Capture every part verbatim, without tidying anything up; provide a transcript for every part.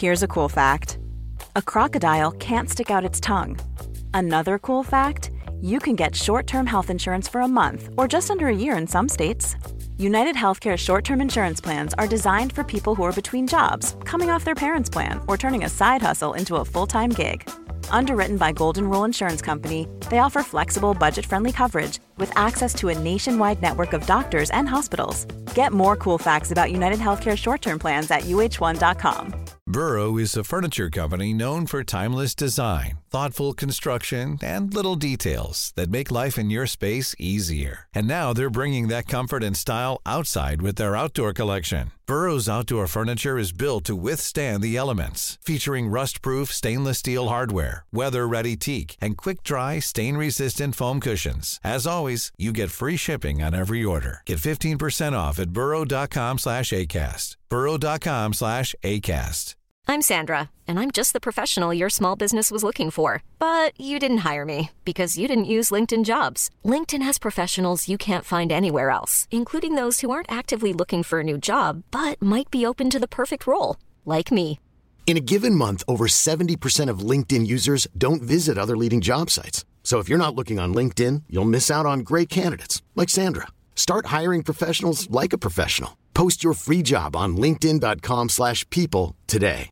Here's a cool fact. A crocodile can't stick out its tongue. Another cool fact, you can get short-term health insurance for a month or just under a year in some states. United Healthcare short-term insurance plans are designed for people who are between jobs, coming off their parents' plan, or turning a side hustle into a full-time gig. Underwritten by Golden Rule Insurance Company, they offer flexible, budget-friendly coverage with access to a nationwide network of doctors and hospitals. Get more cool facts about United Healthcare short-term plans at U H one dot com. Burrow is a furniture company known for timeless design, thoughtful construction, and little details that make life in your space easier. And now they're bringing that comfort and style outside with their outdoor collection. Burrow's outdoor furniture is built to withstand the elements, featuring rust-proof stainless steel hardware, weather-ready teak, and quick-dry, stain-resistant foam cushions. As always, you get free shipping on every order. Get fifteen percent off at burrow.com slash ACAST. burrow.com slash ACAST. I'm Sandra, and I'm just the professional your small business was looking for. But you didn't hire me because you didn't use LinkedIn Jobs. LinkedIn has professionals you can't find anywhere else, including those who aren't actively looking for a new job, but might be open to the perfect role, like me. In a given month, over seventy percent of LinkedIn users don't visit other leading job sites. So if you're not looking on LinkedIn, you'll miss out on great candidates, like Sandra. Start hiring professionals like a professional. Post your free job on linkedin.com slash people today.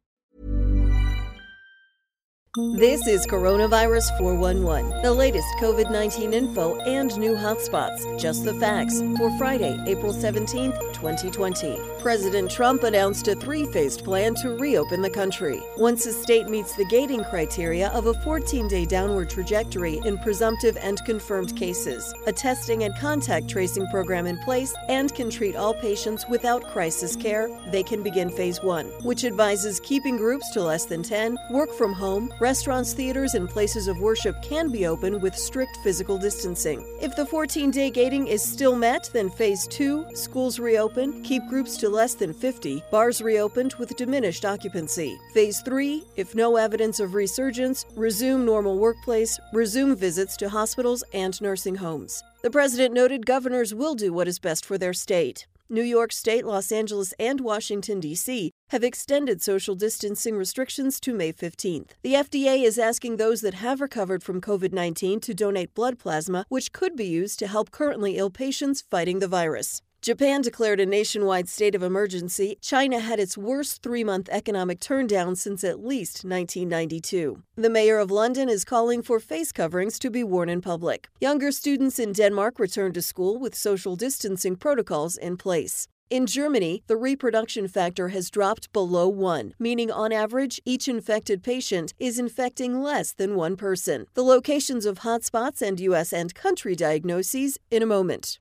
This is Coronavirus four one one, the latest COVID nineteen info and new hotspots. Just the facts for Friday, April seventeenth, twenty twenty. President Trump announced a three-phased plan to reopen the country. Once a state meets the gating criteria of a fourteen-day downward trajectory in presumptive and confirmed cases, a testing and contact tracing program in place, and can treat all patients without crisis care, they can begin phase one, which advises keeping groups to less than ten, work from home, restaurants, theaters, and places of worship can be open with strict physical distancing. If the fourteen-day gating is still met, then phase two, schools reopen, keep groups to less than fifty, bars reopened with diminished occupancy. Phase three, if no evidence of resurgence, resume normal workplace, resume visits to hospitals and nursing homes. The president noted governors will do what is best for their state. New York State, Los Angeles, and Washington, D C have extended social distancing restrictions to May fifteenth. The F D A is asking those that have recovered from COVID nineteen to donate blood plasma, which could be used to help currently ill patients fighting the virus. Japan declared a nationwide state of emergency. China had its worst three-month economic turndown since at least nineteen ninety-two. The mayor of London is calling for face coverings to be worn in public. Younger students in Denmark returned to school with social distancing protocols in place. In Germany, the reproduction factor has dropped below one, meaning on average, each infected patient is infecting less than one person. The locations of hotspots and U S and country diagnoses in a moment.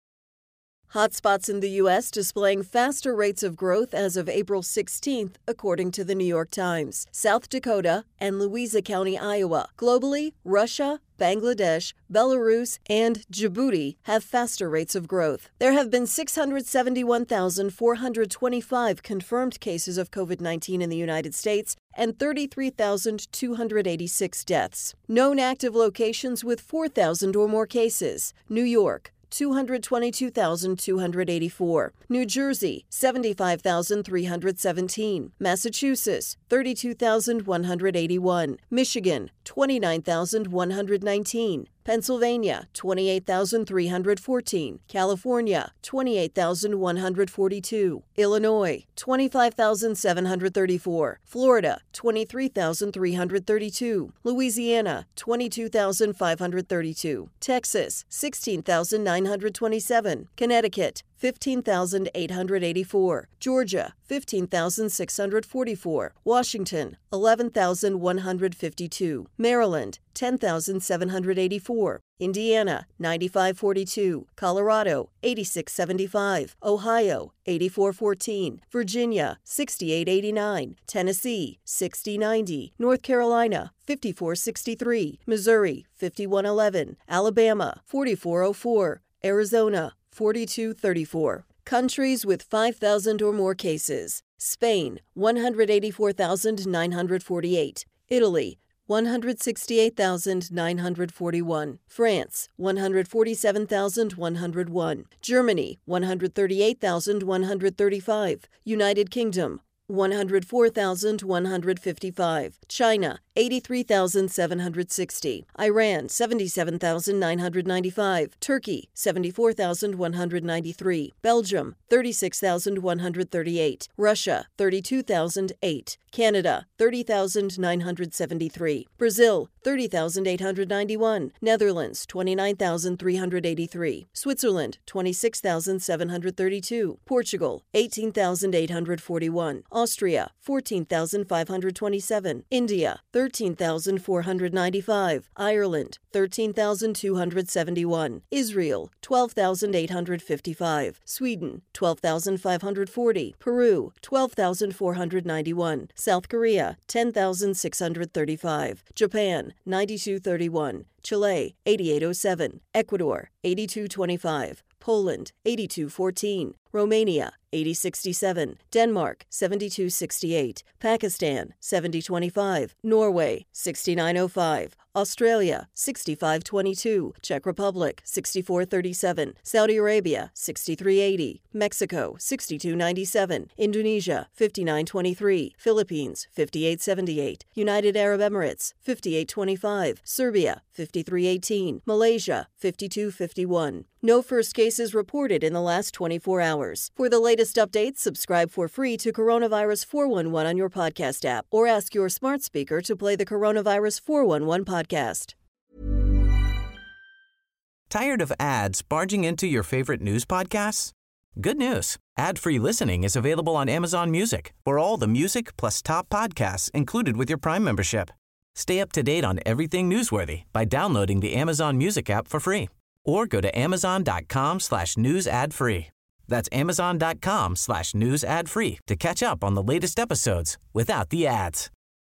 Hotspots in the U S displaying faster rates of growth as of April sixteenth, according to the New York Times. South Dakota and Louisa County, Iowa. Globally, Russia, Bangladesh, Belarus, and Djibouti have faster rates of growth. There have been six hundred seventy-one thousand four hundred twenty-five confirmed cases of COVID nineteen in the United States and thirty-three thousand two hundred eighty-six deaths. Known active locations with four thousand or more cases. New York, two hundred twenty-two thousand two hundred eighty-four. New Jersey, seventy-five thousand three hundred seventeen. Massachusetts, thirty-two thousand one hundred eighty-one. Michigan, twenty-nine thousand one hundred nineteen. Pennsylvania, twenty-eight thousand three hundred fourteen. California, twenty-eight thousand one hundred forty-two. Illinois, twenty-five thousand seven hundred thirty-four. Florida, twenty-three thousand three hundred thirty-two. Louisiana, twenty-two thousand five hundred thirty-two. Texas, sixteen thousand nine hundred twenty-seven. Connecticut, fifteen thousand eight hundred eighty-four. Georgia, fifteen thousand six hundred forty-four. Washington, eleven thousand one hundred fifty-two. Maryland, ten thousand seven hundred eighty-four. Indiana, ninety-five forty-two. Colorado, eighty-six seventy-five. Ohio, eighty-four fourteen. Virginia, sixty-eight eighty-nine. Tennessee, sixty ninety. North Carolina, fifty-four sixty-three. Missouri, fifty-one eleven. Alabama, forty-four oh four. Arizona, forty-two thirty-four. Countries with five thousand or more cases. Spain, one hundred eighty-four thousand nine hundred forty-eight. Italy, one hundred sixty-eight thousand nine hundred forty-one. France, one hundred forty-seven thousand one hundred one. Germany, one hundred thirty-eight thousand one hundred thirty-five. United Kingdom, one hundred four thousand one hundred fifty-five. China, eighty-three thousand seven hundred sixty. Iran, seventy-seven thousand nine hundred ninety-five. Turkey, seventy-four thousand one hundred ninety-three. Belgium, thirty-six thousand one hundred thirty-eight. Russia, thirty-two thousand eight. Canada, thirty thousand nine hundred seventy-three. Brazil, thirty thousand eight hundred ninety-one. Netherlands, twenty-nine thousand three hundred eighty-three. Switzerland, twenty-six thousand seven hundred thirty-two. Portugal, eighteen thousand eight hundred forty-one. Austria, fourteen thousand five hundred twenty-seven. India, thirteen thousand four hundred ninety-five. Ireland, thirteen thousand two hundred seventy-one. Israel, twelve thousand eight hundred fifty-five. Sweden, twelve thousand five hundred forty. Peru, twelve thousand four hundred ninety-one. South Korea, ten thousand six hundred thirty-five. Japan, ninety-two thirty-one. Chile, eighty-eight oh seven. Ecuador, eighty-two twenty-five. Poland, eighty-two fourteen. Romania, eighty sixty-seven. Denmark, seventy-two sixty-eight. Pakistan, seventy twenty-five. Norway, sixty-nine oh five. Australia, sixty-five twenty-two. Czech Republic, sixty-four thirty-seven. Saudi Arabia, sixty-three eighty. Mexico, sixty-two ninety-seven. Indonesia, fifty-nine twenty-three. Philippines, fifty-eight seventy-eight. United Arab Emirates, fifty-eight twenty-five. Serbia, fifty-three eighteen. Malaysia, fifty-two fifty-one. No first cases reported in the last twenty-four hours. For the latest updates, subscribe for free to Coronavirus four one one on your podcast app or ask your smart speaker to play the Coronavirus four one one podcast. Tired of ads barging into your favorite news podcasts? Good news. Ad-free listening is available on Amazon Music for all the music plus top podcasts included with your Prime membership. Stay up to date on everything newsworthy by downloading the Amazon Music app for free or go to amazon.com slash news ad free. That's amazon.com slash news ad free to catch up on the latest episodes without the ads.